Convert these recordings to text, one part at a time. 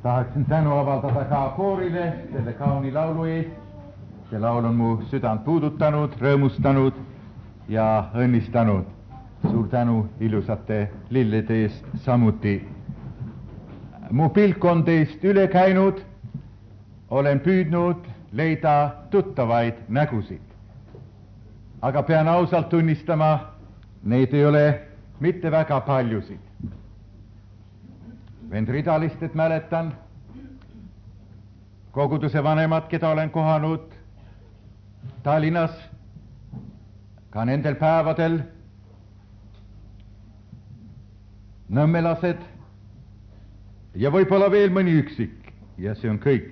Tahaksin tänu avaldada ka koorile selle kauni laulu eest. See laul on mu südant puudutanud, rõõmustanud ja õnnistanud. Suur tänu ilusate lillede eest samuti. Mu pilk on teist üle käinud, olen püüdnud leida tuttavaid nägusid. Aga pean ausalt tunnistama, neid ei ole mitte väga paljusid. Vend Ridalistet mäletan, koguduse vanemad, keda olen kohanud Tallinnas, ka nendel päevadel, nõmmelased ja võib-olla veel mõni üksik ja see on kõik.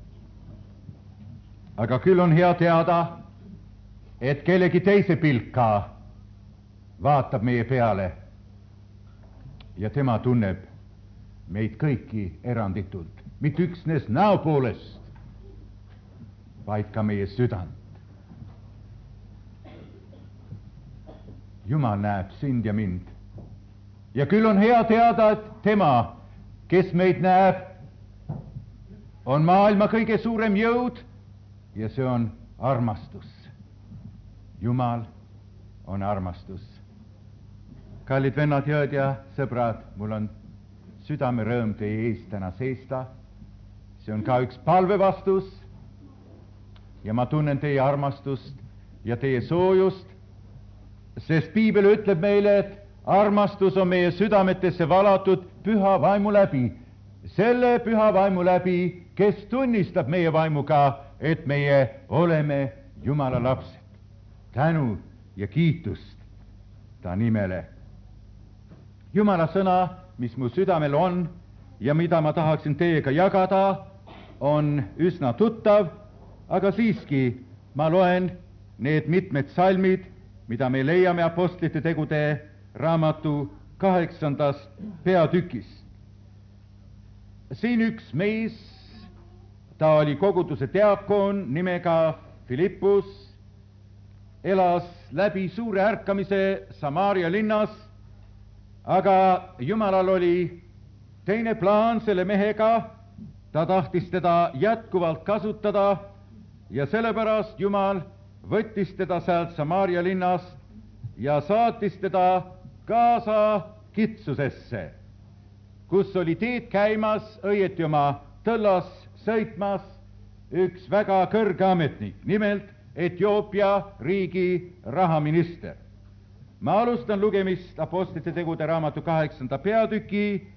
Aga küll on hea teada, et kellegi teise pilk ka vaatab meie peale ja tema tunneb meid kõiki eranditult, mitte üksnes näo poolest, vaid ka meie südant. Jumal näeb sind ja mind. Ja küll on hea teada, et tema, kes meid näeb, on maailma kõige suurem jõud ja see on armastus. Jumal on armastus. Kallid vennad, jõed ja sõbrad, mul on südame rõõm teie ees täna seista. See on ka üks palvevastus ja ma tunnen teie armastust ja teie soojust, sest Piibel ütleb meile, et armastus on meie südametesse valatud püha vaimu läbi. Selle püha vaimu läbi, kes tunnistab meie vaimuga, et meie oleme Jumala lapsed. Tänu ja kiitust ta nimele. Jumala sõna, mis mu südamel on ja mida ma tahaksin teiega jagada, on üsna tuttav, aga siiski ma loen need mitmed salmid, mida me leiame Apostlite tegude raamatu 8. peatükist. Siin üks mees, ta oli koguduse diakon nimega Philippus, elas läbi suure ärkamise Samaaria linnas, aga Jumalal oli teine plaan selle mehega, ta tahtis teda jätkuvalt kasutada ja sellepärast Jumal võttis teda sealt Samaaria linnast ja saatis teda Gaza kitsusesse, kus oli teed käimas, õieti oma tõllas sõitmas üks väga kõrge ametnik, nimelt Etioopia riigi rahaminister. Ma alustan lugemist Apostlite tegude raamatu 8. peatüki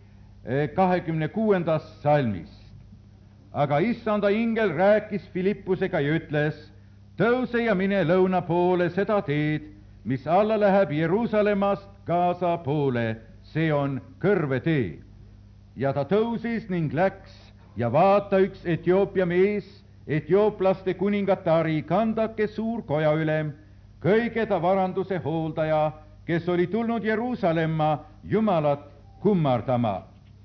26. salmist. Aga issanda ingel rääkis Philippusega ja ütles, tõuse ja mine lõuna poole seda teed, mis alla läheb Jeruusalemmast Gaza poole, see on kõrvetee. Ja ta tõusis ning läks ja vaata üks Etioopia mees, etiooplaste kuningatari Kandake suur kojaülem, kõige ta varanduse hooldaja, kes oli tulnud Jeruusalemma Jumalat kummardama.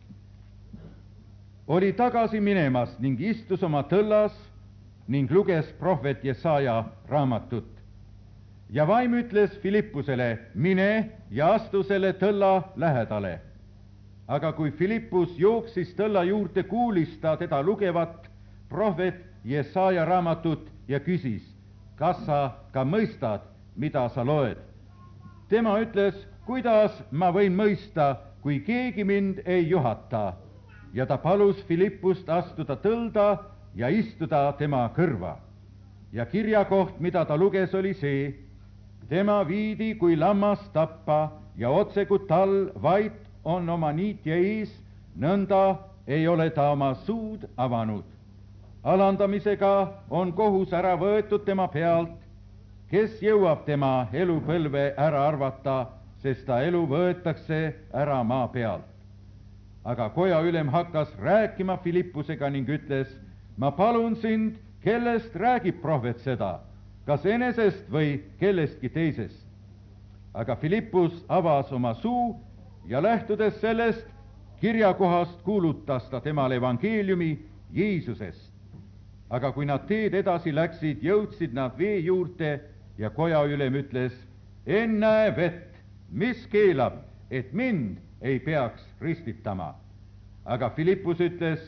Oli tagasi minemas ning istus oma tõllas ning luges prohvet Jesaja raamatut. Ja vaim ütles Philippusele, mine ja astu selle tõlla lähedale. Aga kui Philippus jooksis tõlla juurde, kuulis ta teda lugevat prohvet Jesaja raamatut ja küsis, kas sa ka mõistad, mida sa loed? Tema ütles, kuidas ma võin mõista, kui keegi mind ei juhata? Ja ta palus Philippust astuda tõlda ja istuda tema kõrva. Ja kirjakoht, mida ta luges, oli see, tema viidi kui lammas tappa ja otse kui tal vait on oma niitja ees, nõnda ei ole ta oma suud avanud. Alandamisega on kohus ära võetud tema pealt, kes jõuab tema elupõlve ära arvata, sest ta elu võetakse ära maa pealt. Aga kojaülem hakkas rääkima Philippusega ning ütles, ma palun sind, kellest räägib prohvet seda, kas enesest või kellestki teisest. Aga Philippus avas oma suu ja lähtudes sellest kirjakohast kuulutas ta temale evangeeliumi Jeesusest. Aga kui nad teed edasi läksid, jõudsid nad vee juurde ja kojaülem ütles, ennäe vett, mis keelab, et mind ei peaks ristitama. Aga Philippus ütles,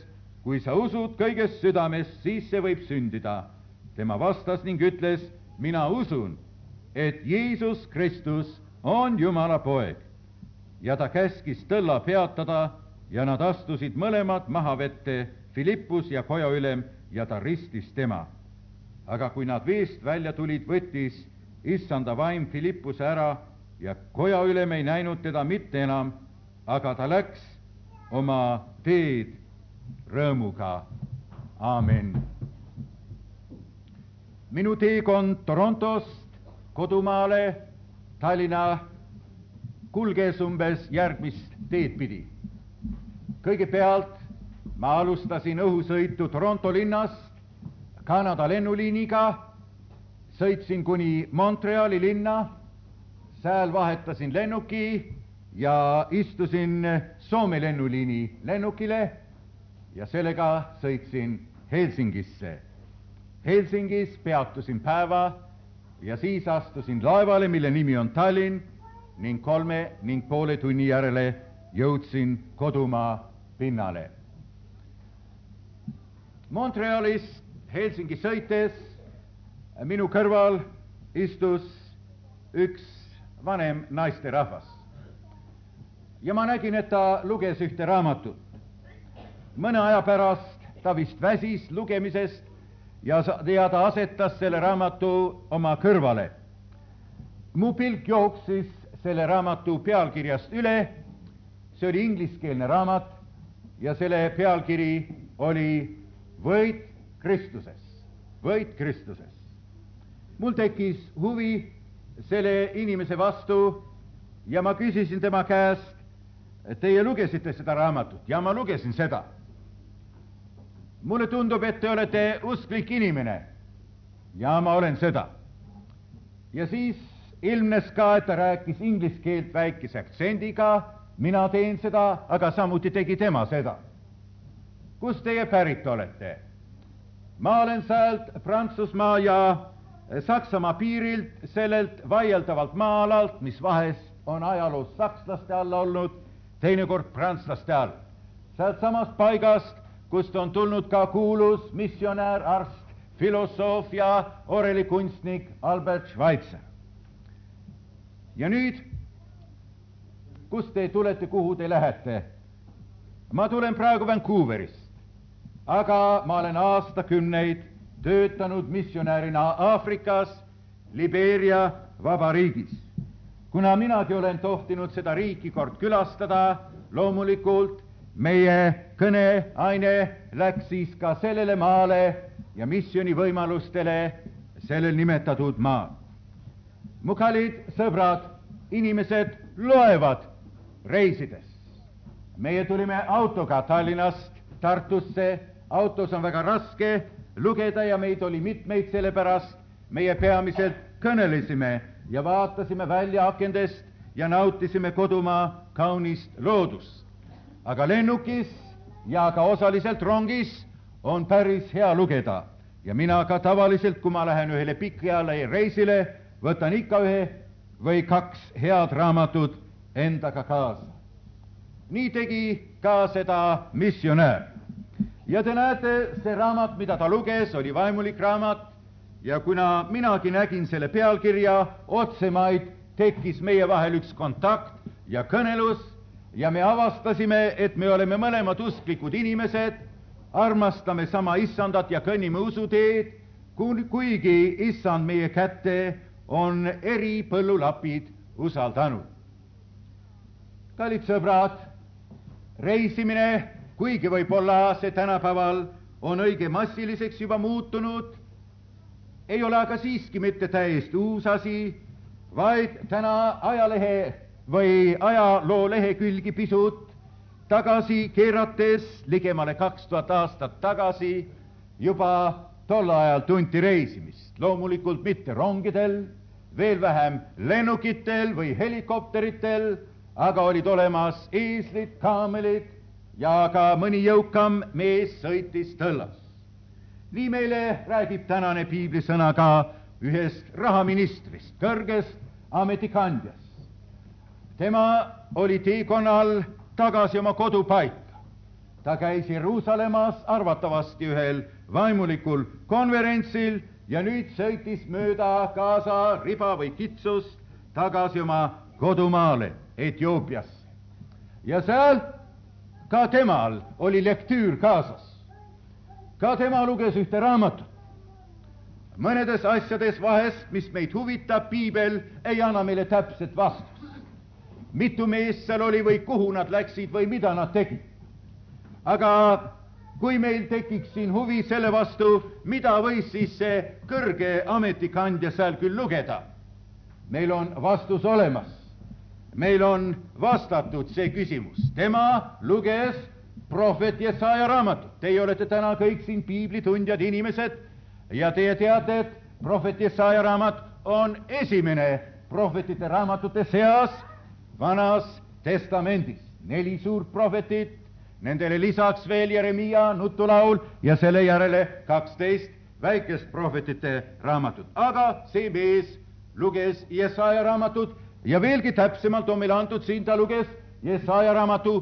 kui sa usud kõigest südamest, siis see võib sündida. Tema vastas ning ütles, mina usun, et Jeesus Kristus on Jumala poeg. Ja ta käskis tõlla peatada ja nad astusid mõlemad maha vette, Filippus ja kojaülem, ja ta ristis tema. Aga kui nad veest välja tulid, võttis issanda vaim Filippuse ära ja kojaülem ei näinud teda mitte enam, aga ta läks oma teed rõõmuga. Aamen. Minu teekond Torontost kodumaale Tallinna kulges umbes järgmist teed pidi. Kõigepealt ma alustasin õhusõitu Toronto linnast Kanada lennuliiniga, sõitsin kuni Montreali linna, seal vahetasin lennuki ja istusin Soome lennuliini lennukile ja sellega sõitsin Helsingisse. Helsingis peatusin päeva ja siis astusin laevale, mille nimi on Tallinn, ning 3,5 tunni järele jõudsin kodumaa pinnale. Montrealist Helsingi sõites minu kõrval istus üks vanem naisterahvas ja ma nägin, et ta luges ühte raamatut. Mõne aja pärast ta vist väsis lugemisest ja ta asetas selle raamatu oma kõrvale. Mu pilk jooksis selle raamatu pealkirjast üle, see oli ingliskeelne raamat ja selle pealkiri oli Võit Kristuses, võit Kristuses. Mul tekkis huvi selle inimese vastu ja ma küsisin tema käest, teie lugesite seda raamatut? Ja ma lugesin seda. Mulle tundub, et te olete usklik inimene. Ja ma olen seda. Ja siis ilmnes ka, et ta rääkis inglise keelt väikese aktsendiga, mina teen seda, aga samuti tegi tema seda. Kust teie pärit olete? Ma olen sealt Prantsusmaa ja Saksamaa piirilt, sellelt vaieldavalt maa-alalt, mis vahest on ajaloos sakslaste alla olnud, teinekord prantslaste all. Sealt samast paigast, kust on tulnud ka kuulus missionäär, arst, filosoof ja orelikunstnik Albert Schweitzer. Ja nüüd, kust te tulete, kuhu te lähete? Ma tulen praegu Vancouverist, aga ma olen aastakümneid töötanud missionäärina Aafrikas, Libeeria vabariigis. Kuna minagi olen tohtinud seda riiki kord külastada, loomulikult meie kõneaine läks siis ka sellele maale ja missiooni võimalustele sellel nimetatud maal. Mu kallid sõbrad, inimesed loevad reisides. Meie tulime autoga Tallinnast Tartusse, autos on väga raske lugeda ja meid oli mitmeid, sellepärast meie peamiselt kõnelesime ja vaatasime välja akendest ja nautisime kodumaa kaunist loodust. Aga lennukis ja ka osaliselt rongis on päris hea lugeda ja mina ka tavaliselt, kui ma lähen ühele pikale reisile, võtan ikka ühe või kaks head raamatut endaga kaasa. Nii tegi ka seda missionäär. Ja te näete, see raamat, mida ta luges, oli vaimulik raamat ja kuna minagi nägin selle pealkirja, otsemaid tekkis meie vahel üks kontakt ja kõnelus ja me avastasime, et me oleme mõlemad usklikud inimesed, armastame sama issandat ja kõnnime usuteed, kuigi issand meie kätte on eri põllulapid usaldanud. Kallid sõbrad, reisimine, kuigi võib-olla see tänapäeval on õige massiliseks juba muutunud, ei ole aga siiski mitte täiesti uus asi, vaid täna ajalehe või ajaloo lehekülgi pisut tagasi keerates, ligemale 2000 aastat tagasi, juba tol ajal tunti reisimist. Loomulikult mitte rongidel, veel vähem lennukitel või helikopteritel, aga olid olemas eeslid, kaamelid ja ka mõni jõukam mees sõitis tõllas. Nii meile räägib tänane piiblisõna ka ühest rahaministrist, kõrgest ametikandjast. Tema oli teekonnal tagasi oma kodupaika. ta käis Jeruusalemmas arvatavasti ühel vaimulikul konverentsil ja nüüd sõitis mööda Gaza riba või kitsust tagasi oma kodumaale Etioopiasse. Ja seal ka temal oli lektüür kaasas. Ka tema luges ühte raamatut. Mõnedes asjades vahest, mis meid huvitab, piibel ei anna meile täpset vastust. Mitu meest seal oli või kuhu nad läksid või mida nad tegid. Aga kui meil tekiks siin huvi selle vastu, mida võis siis see kõrge ametikandja seal küll lugeda, meil on vastus olemas. Meil on vastatud see küsimus. Tema luges prohvet Jesaja raamatut. Teie olete täna kõik siin piiblitundjad inimesed ja teie teate, et prohvet Jesaja raamat on esimene prohvetite raamatute seas Vanas Testamendis. 4 suurt prohvetit, nendele lisaks veel Jeremia nutulaul ja selle järele 12 väikest prohvetite raamatut. Aga see mees luges Jesaja raamatut ja veelgi täpsemalt on meile antud siin, ta luges Jesaja raamatu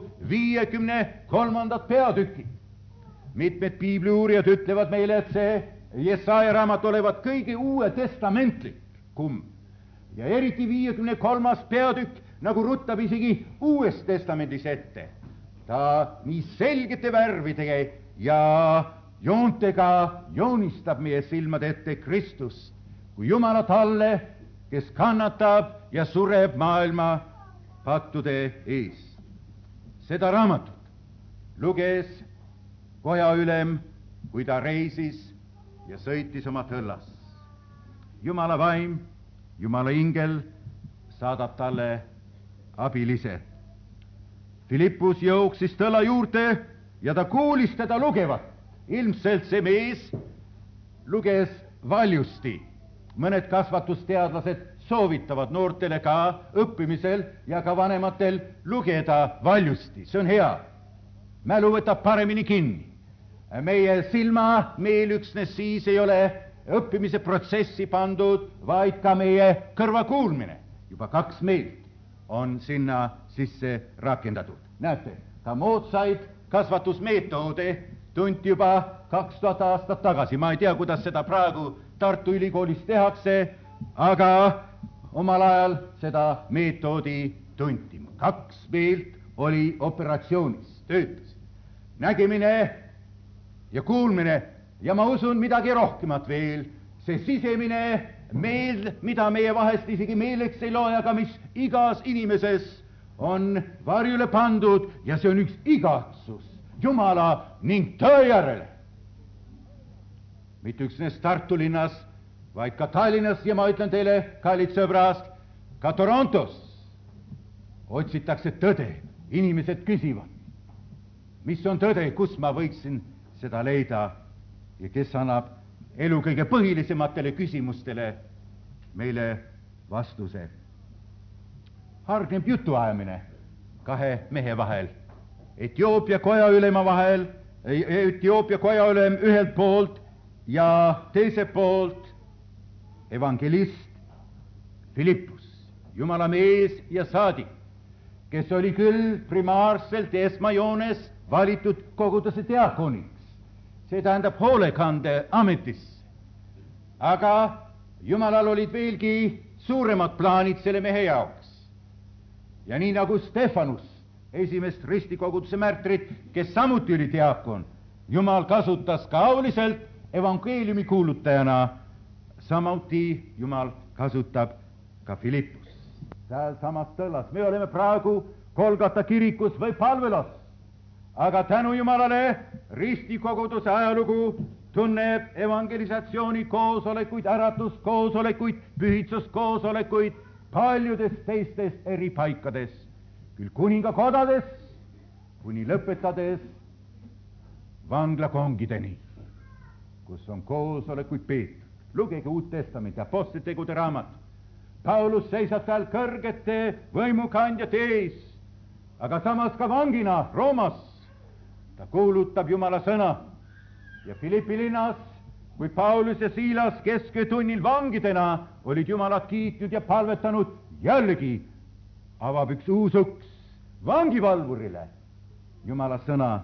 53. peatükki. Mitmed piibliuurijad ütlevad meile, et see Jesaja raamat olevat kõige uue testamentlikum ja eriti 53. peatükk nagu ruttab isegi Uues Testamendis ette. Ta nii selgete värvidega ja joontega joonistab meie silmade ette Kristust kui Jumala talle, kes kannatab ja sureb maailma pattude ees. Seda raamatut luges kojaülem, kui ta reisis ja sõitis oma tõllas. Jumala vaim, Jumala ingel saadab talle abilise. Filippus jooksis tõla juurde ja ta kuulis teda lugevat. Ilmselt see mees luges valjusti. Mõned kasvatusteadlased soovitavad noortele ka õppimisel ja ka vanematel lugeda valjusti. See on hea. Mälu võtab paremini kinni. Meie silma meil üksnes siis ei ole õppimise protsessi pandud, vaid ka meie kõrvakuulmine. Juba 2 meelt on sinna sisse rakendatud. Näete, ka moodsaid kasvatusmeetode tunti juba 2000 aastat tagasi. Ma ei tea, kuidas seda praegu Tartu Ülikoolis tehakse, aga omal ajal seda meetodi tunti. 2 meelt oli operatsioonis, töötas. Nägemine ja kuulmine ja ma usun midagi rohkemat veel, see sisemine meel, mida meie vahest isegi meeleks ei loe, aga mis igas inimeses on varjule pandud ja see on üks igatsus Jumala ning tõe järele. Mitte üksnes Tartu linnas, vaid ka Tallinnas ja ma ütlen teile, kallid sõbrad, ka Torontos otsitakse tõde. Inimesed küsivad, mis on tõde, kus ma võiksin seda leida ja kes annab elu kõige põhilisematele küsimustele meile vastuse. Hargneb jutuajamine 2 mehe vahel, Etioopia kojaülema vahel, Etioopia kojaülem ühelt poolt ja teiselt poolt evangelist Filippus, Jumala mees ja saadik, kes oli küll primaarselt esmajoones valitud koguduse diakoniks, see tähendab hoolekande ametisse. Aga Jumalal olid veelgi suuremad plaanid selle mehe jaoks. Ja nii nagu Stefanus, esimest ristikoguduse märtrit, kes samuti oli diakon, Jumal kasutas ka auliselt evangeeliumi kuulutajana, samuti Jumal kasutab ka Filippus. Seal samas tõllas, me oleme praegu Golgata kirikus või palvelas, aga tänu Jumalale ristikoguduse ajalugu tunneb evangelisatsiooni koosolekuid, äratuskoosolekuid, pühitsuskoosolekuid paljudest teistest eri paikades, küll kuningakodades, kuni lõpetades vanglakongideni, kus on koosolekuid peetud. Lugege Uut Testamenti, Apostlitegude raamat. Paulus seisab seal kõrgete võimukandjate ees, aga samas ka vangina Roomas. Ta kuulutab Jumala sõna ja Philippi linnas, kui Paulus ja Siilas kesköötunnil vangidena olid Jumalat kiitnud ja palvetanud, jällegi avab üks uus uks vangivalvurile Jumala sõna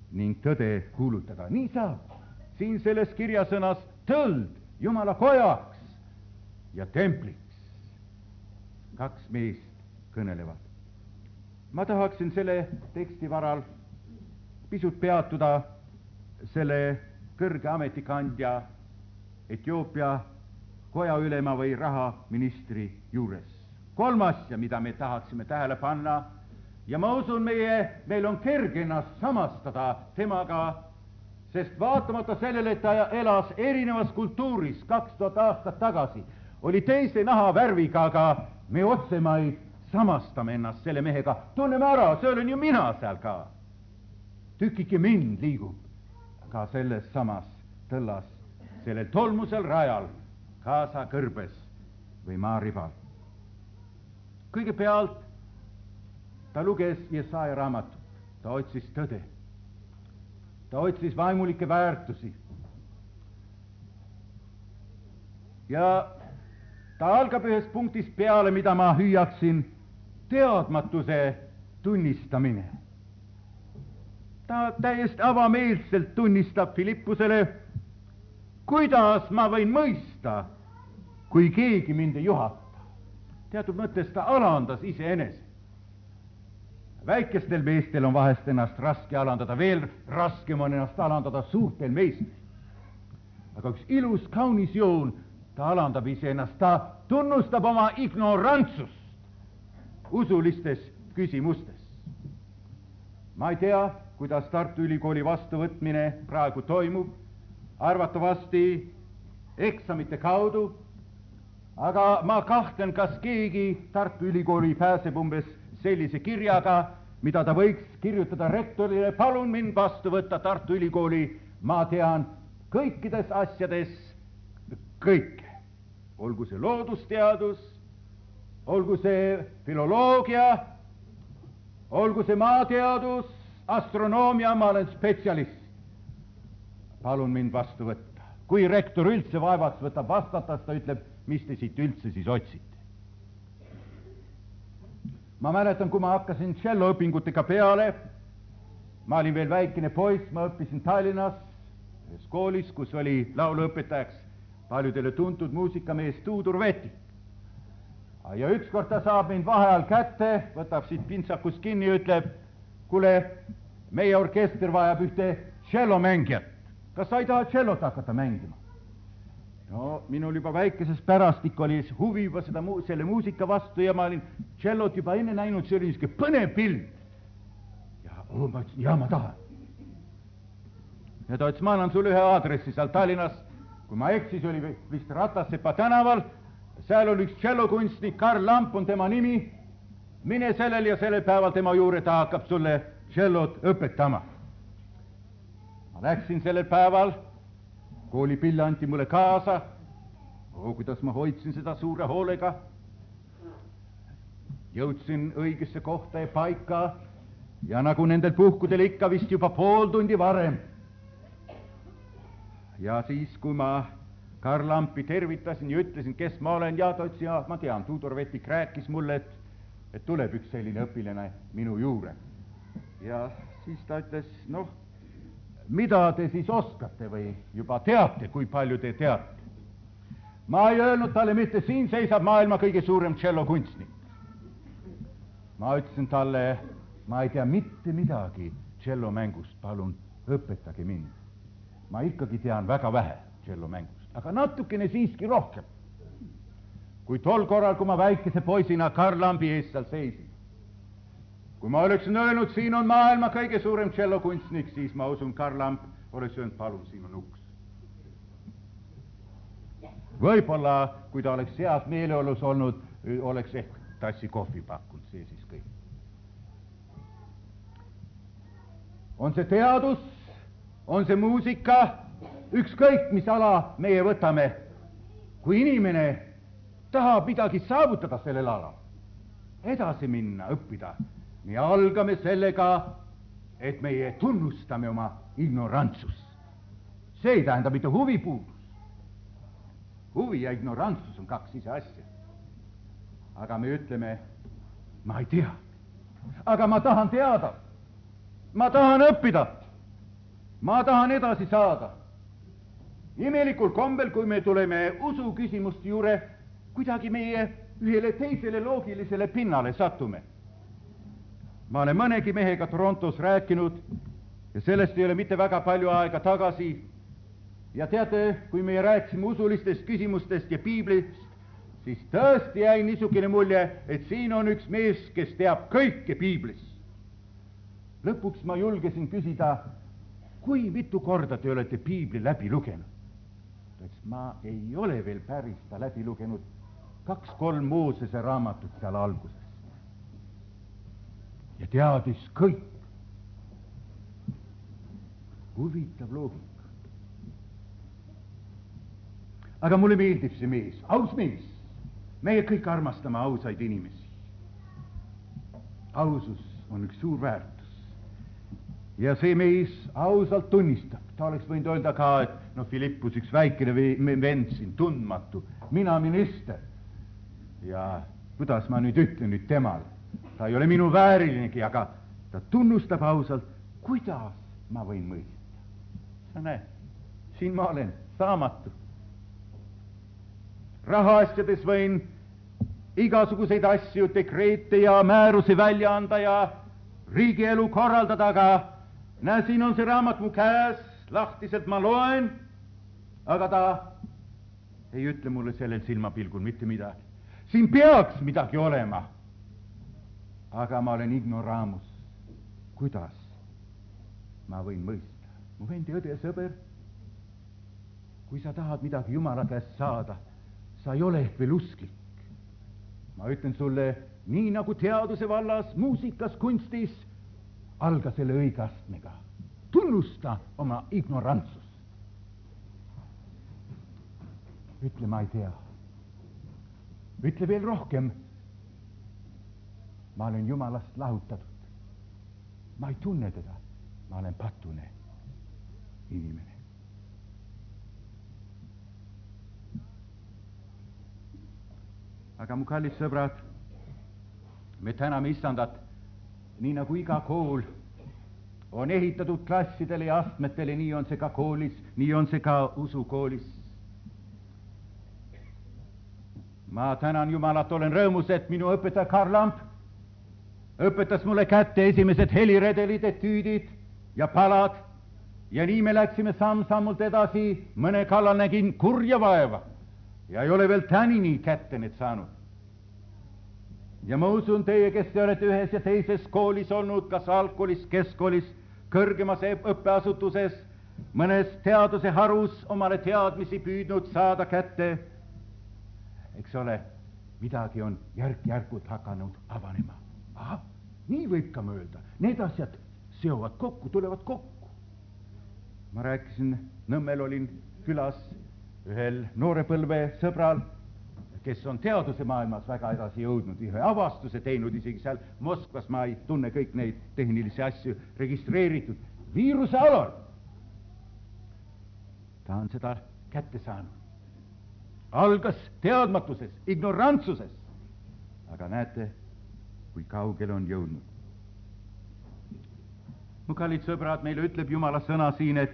ning tõde kuulutada. nii saab siin selles kirjasõnas tõld Jumala kojaks ja templiks. kaks meest kõnelevad. ma tahaksin selle teksti varal pisut peatuda selle kõrge ametikandja Etioopia kojaülema või rahaministri juures. kolm asja, mida me tahaksime tähele panna ja ma usun, meil on kerge ennast samastada temaga, sest vaatamata sellele, et ta elas erinevas kultuuris 2000 aastat tagasi, oli teise nahavärviga, aga me otsemaid samastame ennast selle mehega. tunneme ära, see olen ju mina seal ka. tükike mind liigub ka selles samas tõllas, sellel tolmusel rajal, Gaza kõrbes või maaribal. kõigepealt ta luges Jesaja raamatut, ta otsis tõde, ta otsis vaimulikke väärtusi ja ta algab ühest punktist peale, mida ma hüüaksin teadmatuse tunnistamine. Ta täiesti avameelselt tunnistab Filippusele, kuidas ma võin mõista, kui keegi mind ei juhata. Teatud mõttes ta alandas iseenese. Väikestel meestel on vahest ennast raske alandada, veel raskem on ennast alandada suurtel meestel. Aga üks ilus, kaunis joon, ta alandab iseennast, ta tunnustab oma ignorantsust usulistes küsimustes. Ma ei tea, kuidas Tartu Ülikooli vastuvõtmine praegu toimub, arvatavasti eksamite kaudu, aga ma kahtlen, kas keegi Tartu Ülikooli pääseb umbes sellise kirjaga, mida ta võiks kirjutada rektorile: palun mind vastu võtta Tartu Ülikooli, ma tean kõikides asjades kõike. Olgu see loodusteadus, olgu see filoloogia, olgu see maateadus, astronoomia, ma olen spetsialist. Palun mind vastu võtta. Kui rektor üldse vaevaks võtab vastata, ta ütleb, mis te siit üldse siis otsite. Ma mäletan, kui ma hakkasin tšelloõpingutega peale, ma olin veel väikene poiss, ma õppisin Tallinnas ühes koolis, kus oli lauluõpetajaks paljudele tuntud muusikamees Tuudur Vetik. Ja ükskord ta saab mind vaheajal kätte, võtab siit pintsakust kinni ja ütleb: kuule, meie orkester vajab ühte tšellomängijat. Kas sa ei taha tšellot hakata mängima? No minul juba väikeses pärastik oli huvi juba selle muusika vastu ja ma olin tšellot juba enne näinud, see oli niisugune põnev pild. Ja ma ütlesin, ja ma tahan. Ja ta ütles, ma annan sulle ühe aadressi seal Tallinnas, kui ma eksis, oli vist Ratassepa tänaval, seal oli üks tšellokunstnik, Karl Lamp on tema nimi, mine sellel ja sellel päeval tema juurde, ta hakkab sulle tšellot õpetama. Ma läksin sellel päeval, koolipille anti mulle kaasa, kuidas ma hoidsin seda suure hoolega, jõudsin õigesse kohta ja paika ja nagu nendel puhkudel ikka vist juba pool tundi varem. Ja siis, kui ma Karl Lampi tervitasin ja ütlesin, kes ma olen, ja ta ütles, ja ma tean, Tuudur Vetik rääkis mulle, et tuleb üks selline õpilane minu juurde. Ja siis ta ütles, noh, mida te siis oskate või juba teate, kui palju te teate? Ma ei öelnud talle mitte, siin seisab maailma kõige suurem tšellokunstnik. Ma ütlesin talle, ma ei tea mitte midagi tšellomängust, palun õpetage mind. Ma ikkagi tean väga vähe tšellomängust, aga natukene siiski rohkem. Kui tol korral, kui ma väikese poisina Karl Lambi ees seal seisin, kui ma oleksin öelnud, siin on maailma kõige suurem tšellokunstnik, siis ma usun, Karl Lamp oleks öelnud, palun, siin on uks. Võib-olla, kui ta oleks heas meeleolus olnud, oleks ehk tassi kohvi pakkunud, see siis kõik. On see teadus, on see muusika, ükskõik mis ala meie võtame, kui inimene tahab midagi saavutada sellel alal, edasi minna, õppida, me algame sellega, et meie tunnustame oma ignorantsust. See ei tähenda mitte huvipuudus. Huvi ja ignorantsus on kaks ise asja. Aga me ütleme, ma ei tea, aga ma tahan teada, ma tahan õppida, ma tahan edasi saada. Imelikul kombel, kui me tuleme usu küsimuste juurde, kuidagi meie ühele teisele loogilisele pinnale satume. Ma olen mõnegi mehega Torontos rääkinud ja sellest ei ole mitte väga palju aega tagasi. Ja teate, kui me rääkisime usulistest küsimustest ja piiblist, siis tõesti jäi niisugune mulje, et siin on üks mees, kes teab kõike piiblis. Lõpuks ma julgesin küsida, kui mitu korda te olete piibli läbi lugenud? Ma ei ole veel päris ta läbi lugenud, 2-3 Moosese raamatut seal alguses. Ja teadis kõik. Huvitav loogika. Aga mulle meeldib see mees, aus mees. Meie kõik armastame ausaid inimesi. Ausus on üks suur väärtus. Ja see mees ausalt tunnistab. Ta oleks võinud öelda ka, et Philippus üks väikene vend siin, tundmatu, mina minister. Ja kuidas ma nüüd ütlen nüüd temale? Ta ei ole minu väärilinegi, aga ta tunnustab ausalt, kuidas ma võin mõista. Sa näed, siin ma olen saamatu. Rahaasjades võin igasuguseid asju, dekreete ja määrusi välja anda ja riigielu korraldada, aga näe, siin on see raamat mu käes, lahtiselt ma loen, aga ta ei ütle mulle sellel silmapilgul mitte midagi. Siin peaks midagi olema, aga ma olen ignoramus. Kuidas ma võin mõista? Mu vend ja õde ja sõber, kui sa tahad midagi Jumala käest saada, sa ei ole ehk veel usklik. Ma ütlen sulle, nii nagu teaduse vallas, muusikas, kunstis, alga selle õige astmega. Tunnusta oma ignorantsust. Ütle, ma ei tea. Ütle veel rohkem. Ma olen Jumalast lahutatud. Ma ei tunne teda. Ma olen patune inimene. Aga mu kallid sõbrad, me täname Issandat, nii nagu iga kool on ehitatud klassidele ja astmetele, nii on see ka koolis, nii on see ka usukoolis. Ma tänan Jumalat, olen rõõmus, et minu õpetaja Karl Lamp õpetas mulle kätte esimesed heliredelid, etüüdid ja palad ja nii me läksime samm-sammult edasi, mõne kallal nägin kurja vaeva ja ei ole veel tänini kätte need saanud. Ja ma usun teie, kes te olete ühes ja teises koolis olnud, kas algkoolis, keskkoolis, kõrgemas õppeasutuses, mõnes teaduse harus omale teadmisi püüdnud saada kätte. Eks ole, midagi on järk-järgult hakanud avanema. Aha, nii võib ka mõelda. Need asjad seovad kokku, tulevad kokku. Ma rääkisin, Nõmmel olin külas ühel noorepõlve sõbral, kes on teaduse maailmas väga edasi jõudnud, ühe avastuse teinud isegi seal Moskvas, ma ei tunne kõik neid tehnilisi asju, registreeritud viiruse alal. Ta on seda kätte saanud. Algas teadmatuses, ignorantsuses, aga näete, kui kaugele on jõudnud. Mu kallid sõbrad, meile ütleb Jumala sõna siin, et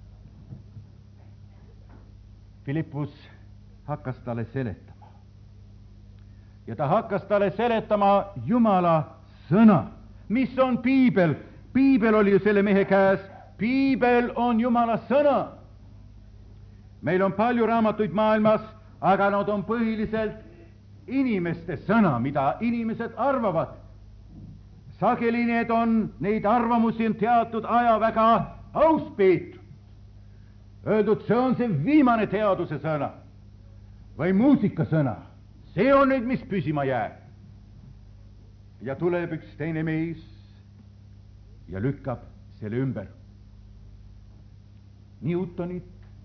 Philippus hakkas talle seletama. Ja ta hakkas talle seletama Jumala sõna. Mis on piibel? Piibel oli ju selle mehe käes. Piibel on Jumala sõna. Meil on palju raamatuid maailmas, aga nad on põhiliselt inimeste sõna, mida inimesed arvavad. Sageli neid arvamusi on teatud aja väga aus peetud. Öeldud, see on see viimane teaduse sõna või muusikasõna. See on nüüd, mis püsima jääb. Ja tuleb üks teine mees ja lükkab selle ümber. Newtonid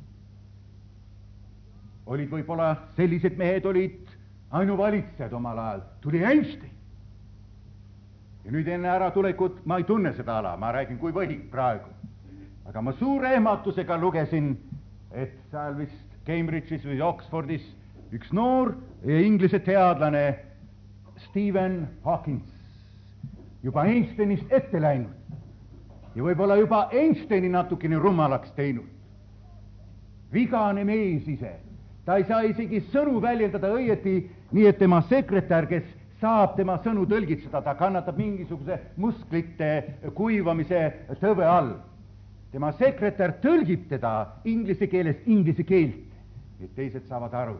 olid võib-olla sellised mehed, olid ainuvalitsejad omal ajal. Tuli Einstein. Ja nüüd enne äratulekut ma ei tunne seda ala, ma räägin kui võhik praegu. Aga ma suure ehmatusega lugesin, et seal vist Cambridge'is või Oxfordis üks noor inglise teadlane Stephen Hawking juba Einsteinist ette läinud. ja võib-olla juba Einsteini natukene rumalaks teinud. Vigane mees ise, ta ei saa isegi sõnu väljendada õieti, nii et tema sekretär, kes saab tema sõnu tõlgitseda, ta kannatab mingisuguse musklite kuivamise tõve all. Tema sekretär tõlgib teda inglise keelest inglise keelt, et teised saavad aru.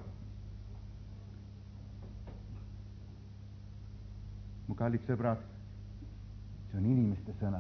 Mu kallid sõbrad, see on inimeste sõna.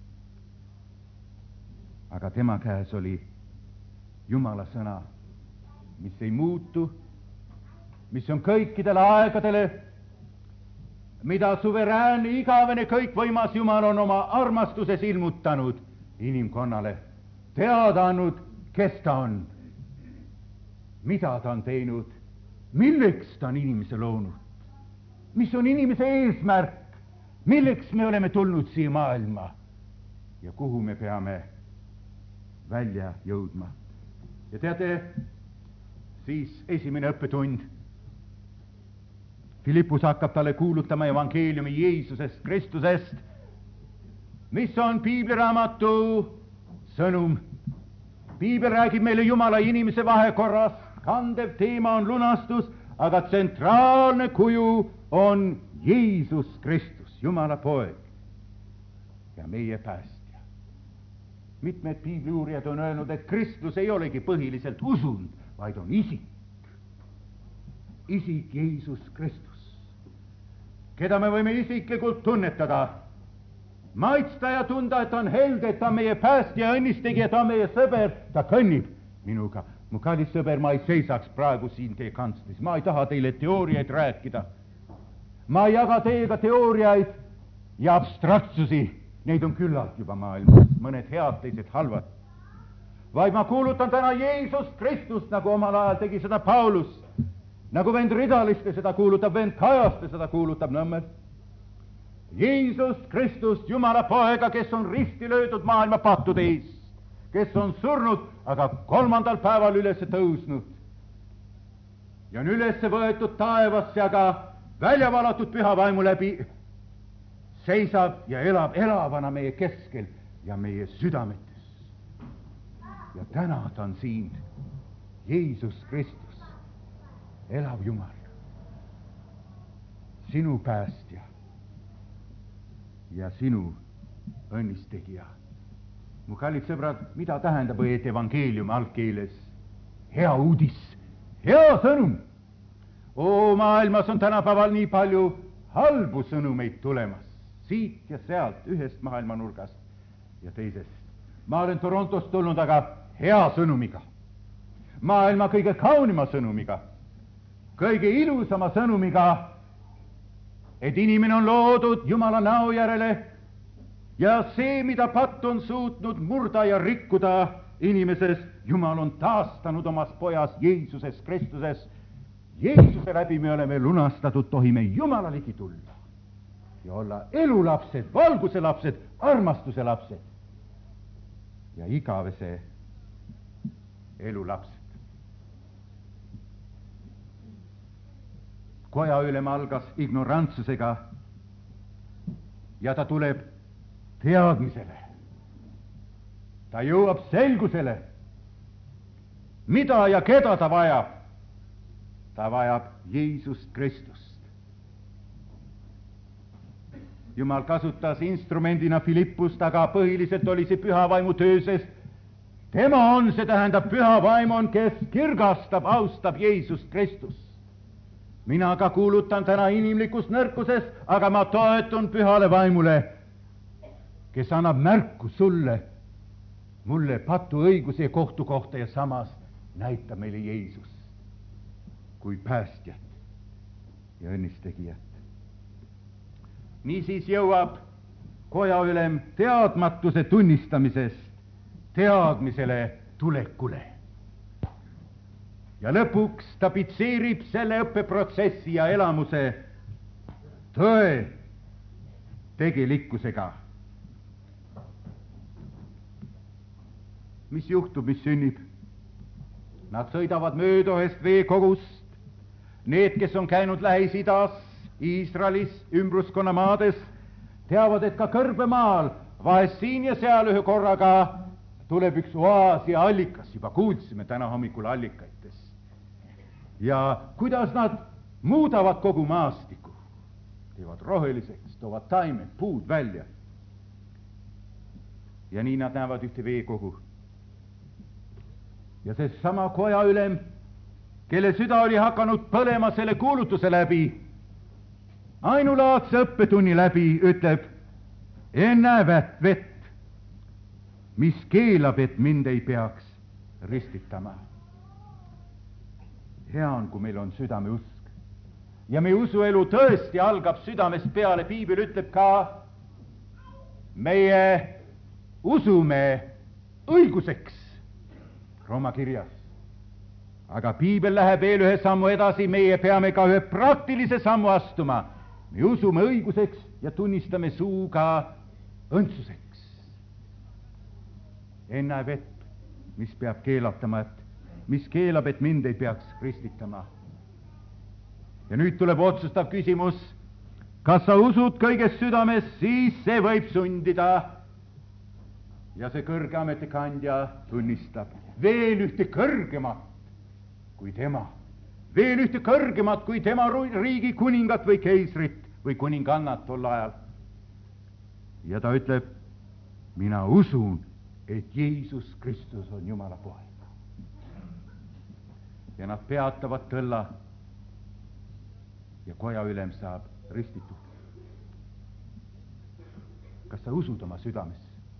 Aga tema käes oli Jumala sõna, mis ei muutu, mis on kõikidele aegadele, mida suveräänne, igavene, kõikvõimas Jumal on oma armastuses ilmutanud inimkonnale, teada andnud, kes ta on, mida ta on teinud, milleks ta on inimese loonud, mis on inimese eesmärk, milleks me oleme tulnud siia maailma ja kuhu me peame välja jõudma. Ja teate, siis esimene õppetund. Filippus hakkab talle kuulutama evangeeliumi Jeesusest Kristusest, mis on piibliraamatu sõnum. Piibel räägib meile Jumala inimese vahekorras, kandev teema on lunastus, aga tsentraalne kuju on Jeesus Kristus, Jumala poeg ja meie päästja. Mitmed piibliuurijad on öelnud, et Kristus ei olegi põhiliselt usund, vaid on isik. Isik Jeesus Kristus, keda me võime isiklikult tunnetada, maitsta ja tunda, et on helde, et ta on meie päästja ja õnnistegija, ta on meie sõber, ta kõnnib minuga. Mu kallis sõber, ma ei seisaks praegu siin teie kantslis, ma ei taha teile teooriaid rääkida. Ma ei jaga teiega teooriaid ja abstraktsusi, neid on küllalt juba maailmas, mõned head, teised halvad. Vaid ma kuulutan täna Jeesus Kristust, nagu omal ajal tegi seda Paulus, nagu vend Ridaliste seda kuulutab, vend Kajaste seda kuulutab Nõmmel. Jeesus Kristust, Jumala poega, kes on risti löödud maailma pattude ees, kes on surnud, aga 3. päeval üles tõusnud ja on üles võetud taevasse, aga välja valatud püha vaimu läbi seisab ja elab elavana meie keskel ja meie südametes. Ja täna ta on siin, Jeesus Kristus, elav Jumal, sinu päästja ja sinu õnnistegija. Mu kallid sõbrad, mida tähendab õieti evangeelium algkeeles? Hea uudis, hea sõnum. Maailmas on tänapäeval nii palju halbu sõnumeid tulemas, siit ja sealt, ühest maailmanurgast ja teisest. Ma olen Torontost tulnud aga hea sõnumiga, maailma kõige kaunima sõnumiga, kõige ilusama sõnumiga, et inimene on loodud Jumala näo järele ja see, mida patt on suutnud murda ja rikkuda inimeses, Jumal on taastanud omas pojas Jeesuses Kristuses. Jeesuse läbi me oleme lunastatud, tohime Jumala ligi tulla ja olla elulapsed, valguse lapsed, armastuse lapsed ja igavese elu lapsed. Koja ülem algas ignorantsusega ja ta tuleb teadmisele. Ta jõuab selgusele, mida ja keda ta vajab. Ta vajab Jeesust Kristust. Jumal kasutas instrumendina Filippust, aga põhiliselt oli see püha vaimu töö, sest tema on, see tähendab püha vaim on, kes kirgastab, austab Jeesust Kristust. Mina ka kuulutan täna inimlikus nõrkuses, aga ma toetun pühale vaimule, kes annab märku sulle, mulle patu õiguse ja kohtu kohta ja samas näitab meile Jeesus kui päästjat ja õnnistegijat. Niisiis jõuab koja ülem teadmatuse tunnistamisest teadmisele tulekule. Ja lõpuks ta pitseerib selle õppeprotsessi ja elamuse tõe tegelikkusega. Mis juhtub, mis sünnib? Nad sõidavad mööda ühest veekogust. Need, kes on käinud Lähis-Idas, Iisraelis, ümbruskonna maades, teavad, et ka kõrbemaal vahest siin ja seal ühe korraga tuleb üks oaasi allikas, juba kuulsime täna hommikul allikaites. Ja kuidas nad muudavad kogu maastiku, teevad roheliseks, toovad taimed, puud välja. Ja nii nad näevad ühte veekogu. Ja see sama koja ülem, kelle süda oli hakanud põlema selle kuulutuse läbi, ainulaadse õppetunni läbi, ütleb, ennäe vett, mis keelab, et mind ei peaks ristitama. Hea on, kui meil on südameusk. Ja meie usuelu tõesti algab südamest peale. Piibel ütleb ka, meie usume õiguseks Rooma kirjas. Aga Piibel läheb veel ühe sammu edasi, meie peame ka ühe praktilise sammu astuma. Me usume õiguseks ja tunnistame suuga õndsuseks. Ennäe vett, mis peab keelatama, mis keelab, et mind ei peaks ristitama. Ja nüüd tuleb otsustav küsimus, kas sa usud kõigest südames, siis see võib sundida. Ja see kõrge ametikandja tunnistab veel ühte kõrgemat kui tema, veel ühte kõrgemat kui tema riigi kuningat või keisrit või kuningannat tol ajal. Ja ta ütleb, mina usun, et Jeesus Kristus on Jumala poeg. Ja nad peatavad tõlla ja koja ülem saab ristitud. Kas sa usud oma südames?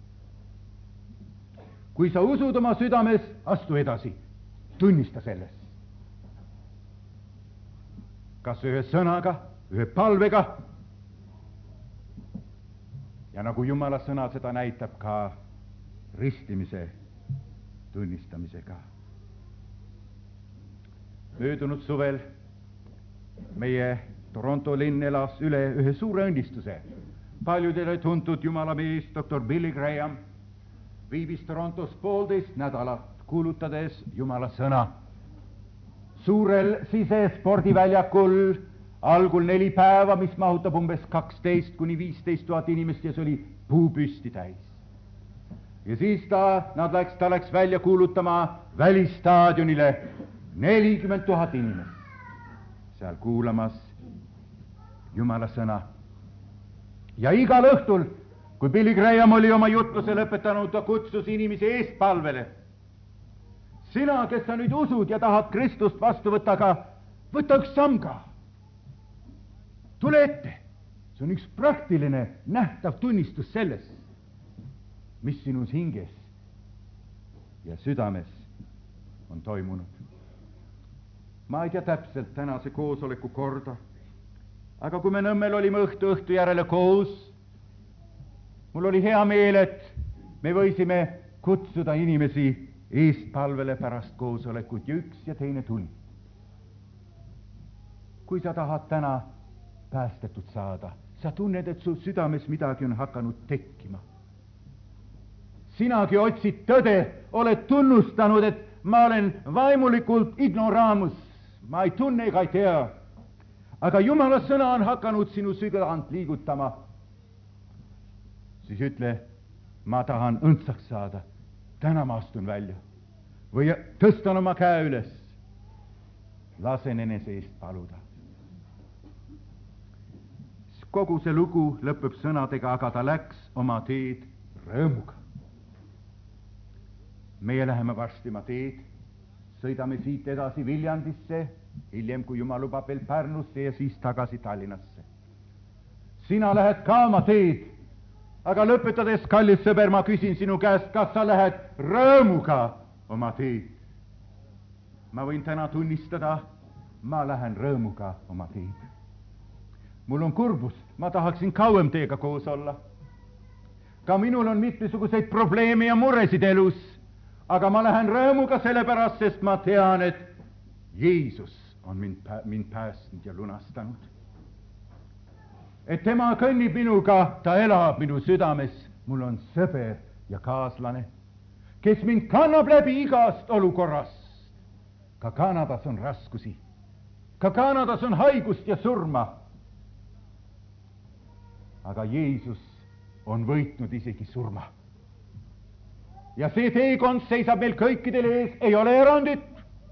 Kui sa usud oma südames, astu edasi, tunnista selles. Kas ühe sõnaga, ühe palvega. Ja nagu Jumala sõna seda näitab ka ristimise tunnistamisega. Möödunud suvel meie Toronto linn elas üle ühe suure õnnistuse. Paljudele tuntud Jumala mees, doktor Billy Graham, viibis Torontos 1,5 nädalat kuulutades Jumala sõna. Suurel sisespordiväljakul algul 4 päeva, mis mahutab umbes 12 kuni 15 000 inimest ja see oli puupüsti täis. Ja siis ta läks välja kuulutama välistaadionile 40 000 inimest. Seal kuulamas Jumala sõna. Ja igal õhtul, kui Billy Graham oli oma jutluse lõpetanud, ta kutsus inimesi eestpalvele. Sina, kes sa nüüd usud ja tahad Kristust vastu võtta, aga võta üks samm ka. Tule ette. See on üks praktiline nähtav tunnistus selles, mis sinus hinges ja südames on toimunud. Ma ei tea täpselt tänase koosoleku korda, aga kui me Nõmmel olime õhtu järele koos, mul oli hea meel, et me võisime kutsuda inimesi eestpalvele pärast koosolekut ja üks ja teine tuli. Kui sa tahad täna päästetud saada, sa tunned, et su südames midagi on hakanud tekkima. Sinagi otsid tõde, oled tunnustanud, et ma olen vaimulikult ignoramus, ma ei tunne ega ei tea, aga Jumala sõna on hakanud sinu südant liigutama. Siis ütle, ma tahan õndsaks saada, täna ma astun välja või tõstan oma käe üles, lasen enese eest paluda. Kogu see lugu lõpeb sõnadega, aga ta läks oma teed rõõmuga. Meie läheme varsti oma teed, sõidame siit edasi Viljandisse, hiljem kui Jumal lubab veel Pärnusse ja siis tagasi Tallinnasse. Sina lähed ka oma teed, aga lõpetades, kallis sõber, ma küsin sinu käest, kas sa lähed rõõmuga oma teed? Ma võin täna tunnistada, ma lähen rõõmuga oma teed. Mul on kurbust, ma tahaksin kauem teiega koos olla. Ka minul on mitmesuguseid probleeme ja muresid elus, aga ma lähen rõõmuga sellepärast, sest ma tean, et Jeesus on mind päästnud ja lunastanud. Et tema kõnnib minuga, ta elab minu südames, mul on sõber ja kaaslane, kes mind kannab läbi igast olukorrast. Ka Kanadas on raskusi, ka Kanadas on haigust ja surma. Aga Jeesus on võitnud isegi surma. Ja see teekond seisab meil kõikidel ees, ei ole erandit.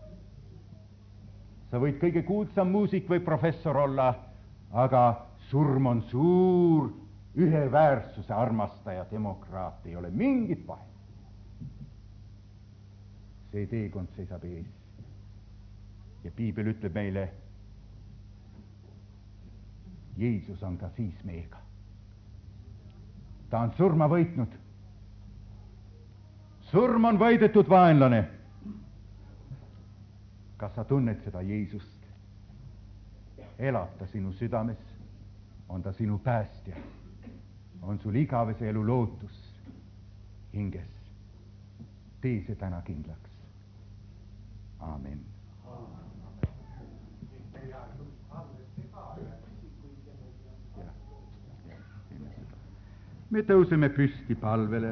Sa võid kõige kuulsam muusik või professor olla, aga surm on suur üheväärsuse armastaja demokraat, ei ole mingit vahet. See teekond seisab ees. Ja piibel ütleb meile, Jeesus on ka siis meiega. Ta on surma võitnud. Surm on võidetud vaenlane. Kas sa tunned seda Jeesust? Elab ta sinu südames? On ta sinu päästja? On sul igavese elu lootus hinges? Tee see täna kindlaks. Aamen. Me tõuseme püsti palvele.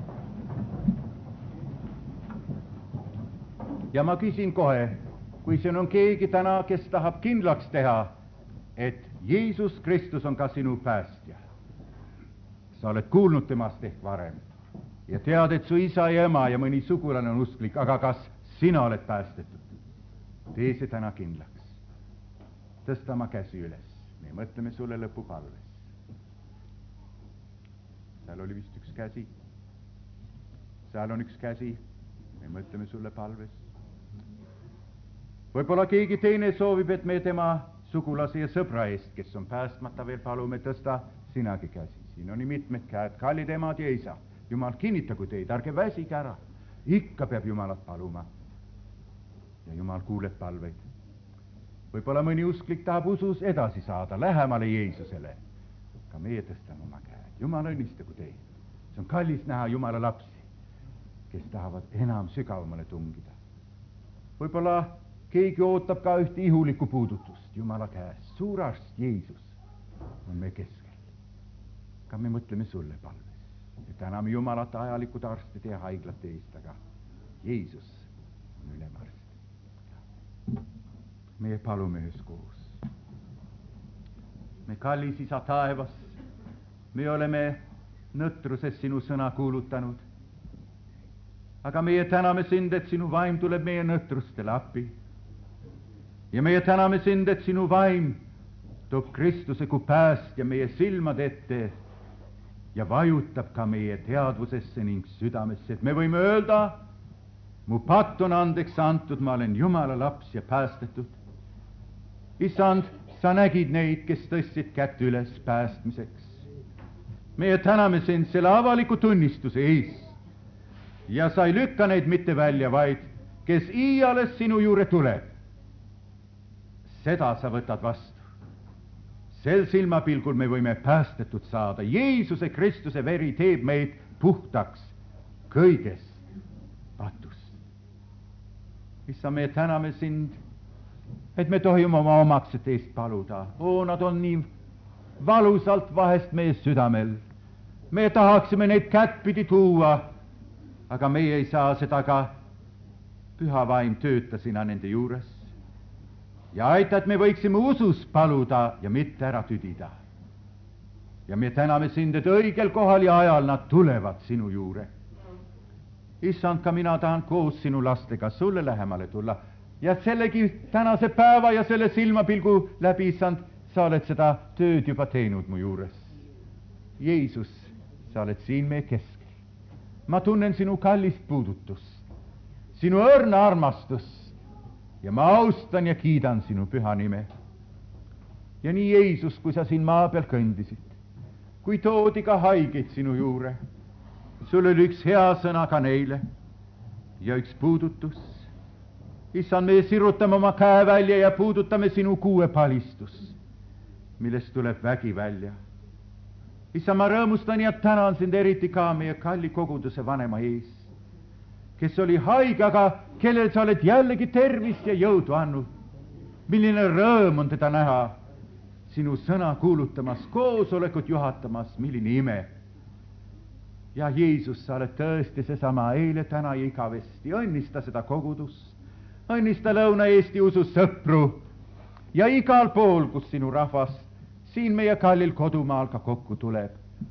Ja ma küsin kohe, kui siin on keegi täna, kes tahab kindlaks teha, et Jeesus Kristus on ka sinu päästja. Sa oled kuulnud temast ehk varem ja tead, et su isa ja ema ja mõni sugulane on usklik, aga kas sina oled päästetud? Tee see täna kindlaks. Tõsta oma käsi üles. Me mõtleme sulle lõpupalves. Seal oli vist üks käsi. Seal on üks käsi. Me mõtleme sulle palves. Võib-olla keegi teine soovib, et me tema sugulase ja sõbra eest, kes on päästmata veel, palume tõsta sinagi käsi. Siin on nii mitmed käed, kallid emad ja isa. Jumal kinnitagu teid, ärge väsige ära. Ikka peab Jumalat paluma. Ja Jumal kuuleb palveid. Võib-olla mõni usklik tahab usus edasi saada, lähemale Jeesusele. Ka meie tõstame oma käed. Jumal õnnistagu teid. See on kallis näha Jumala lapsi, kes tahavad enam sügavamale tungida. Võib-olla keegi ootab ka ühte ihulikku puudutust Jumala käes. Suur arst Jeesus on meie keskel. Ka me mõtleme sulle palves. Ja täname Jumalat ajalikud arstide ja haiglate eest, aga Jeesus on ülemarst. Meie palume üheskoos. Me kallis isa taevas, me oleme nõtruses sinu sõna kuulutanud. Aga meie täname sind, et sinu vaim tuleb meie nõtrustele appi. Ja meie täname sind, et sinu vaim toob Kristuse kui päästja meie silmade ette ja vajutab ka meie teadvusesse ning südamesse, et me võime öelda, mu patt on andeks antud, ma olen Jumala laps ja päästetud. Issand, sa nägid neid, kes tõstsid kätt üles päästmiseks. Meie täname sind selle avaliku tunnistuse ees ja sa ei lükka neid mitte välja, vaid kes iiales sinu juurde tuleb, seda sa võtad vastu. Sel silmapilgul me võime päästetud saada. Jeesuse Kristuse veri teeb meid puhtaks kõigest patust. Issa, me täname sind, et me tohime oma omaksete eest paluda. Nad on nii valusalt vahest meie südamel. Me tahaksime neid kättpidi tuua, aga meie ei saa seda ka. Püha vaim tööta sina nende juures. Ja aita, et me võiksime usus paluda ja mitte ära tüdida. Ja me täname sind, et õigel kohal ja ajal nad tulevad sinu juure. Issand, ka mina tahan koos sinu lastega sulle lähemale tulla. Ja sellegi tänase päeva ja selle silmapilgu läbi, Issand, sa oled seda tööd juba teinud mu juures. Jeesus, sa oled siin meie keskel. Ma tunnen sinu kallist puudutust, sinu õrna armastust. Ja ma austan ja kiidan sinu püha nime. Ja nii Jeesus, kui sa siin maa peal kõndisid, kui toodi ka haigeid sinu juure, sul oli üks hea sõna ka neile ja üks puudutus. Issand, me sirutame oma käe välja ja puudutame sinu kuuepalistus, millest tuleb vägi välja. Issand, ma rõõmustan ja tänan sind eriti ka meie kalli koguduse vanema ees, kes oli haige, aga kellel sa oled jällegi tervist ja jõudu andnud. Milline rõõm on teda näha sinu sõna kuulutamas, koosolekut juhatamas, milline ime. Ja Jeesus, sa oled tõesti seesama eile, täna ja igavesti. Õnnista seda kogudust, õnnista Lõuna-Eesti usus sõpru ja igal pool, kus sinu rahvas siin meie kallil kodumaal ka kokku tuleb.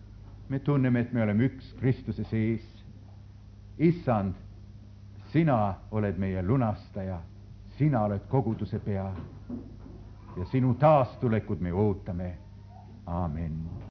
me tunneme, et me oleme üks Kristuse sees. Issand, sina oled meie lunastaja, sina oled koguduse pea ja sinu taastulekut me ootame. Aamen.